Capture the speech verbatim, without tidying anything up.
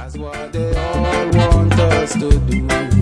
That's what they all want us to do.